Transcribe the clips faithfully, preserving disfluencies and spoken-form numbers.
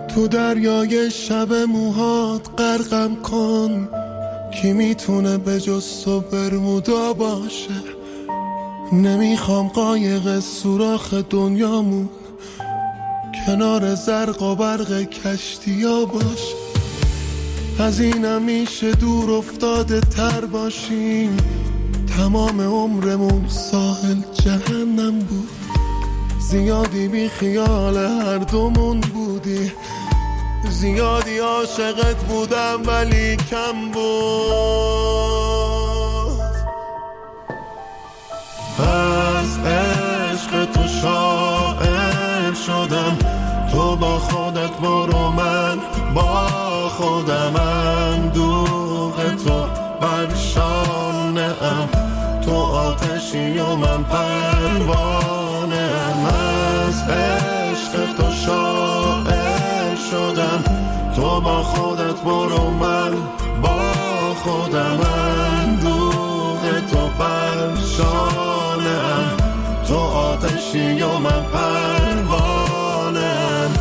تو دریای شب موهات غرقم کن، کی میتونه به جز تو برمودا باشه. نمیخوام قایق سوراخ دنیامون کنار زرق و برق کشتیا باشه. از اینم میشه دور افتاده تر باشیم، تمام عمرمون ساحل جهنم بود. زیادی بی خیال هر دومون بودی، زیادی عاشقت بودم ولی کم بود. از عشق تو شاعر شدم، تو با خودت برو من با خودم. اندوه تو بر شانه ام، تو آتشی و من پروانه ام. از عشق تو شاعر شدم، تو با خودت برو من با خودم. اندوه تو بر شانه ام، تو آتشی و من پروانه ام.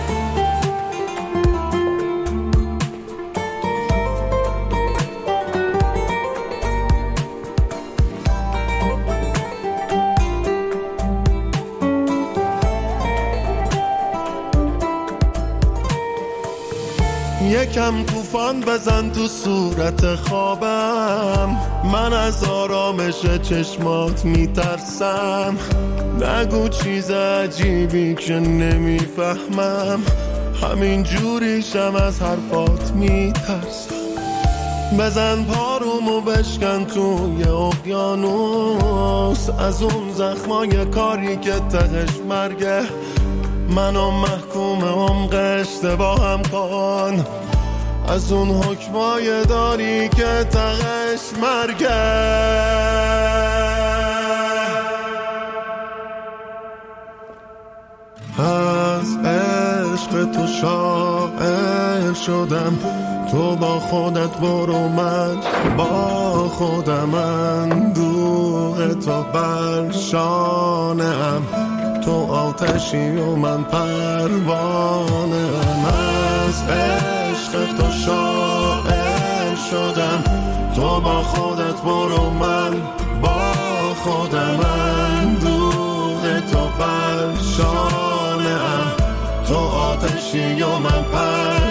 یکم طوفان بزن تو صورت خوابم، من از آرامش چشمات میترسم. نگو چیز عجیبی که نمیفهمم، همین جوریشم از حرفات میترسم. بزن پارومو بشکن توی اقیانوس، از اون زخمای کاری که تهش مرگه. منو محکوم عمق اشتباهم کن، از اون حکمای داری که تهش مرگه. از عشق تو شاعر شدم، تو با خودت برو من با خودم. اندوه تو بر شانه ام، تو آتشی و من پروانه ام. از عشق تو شاعر شدم، تو با خودت برو من با خودم. اندوه تو بر شانه ام، تو آتشی و من پروانه ام.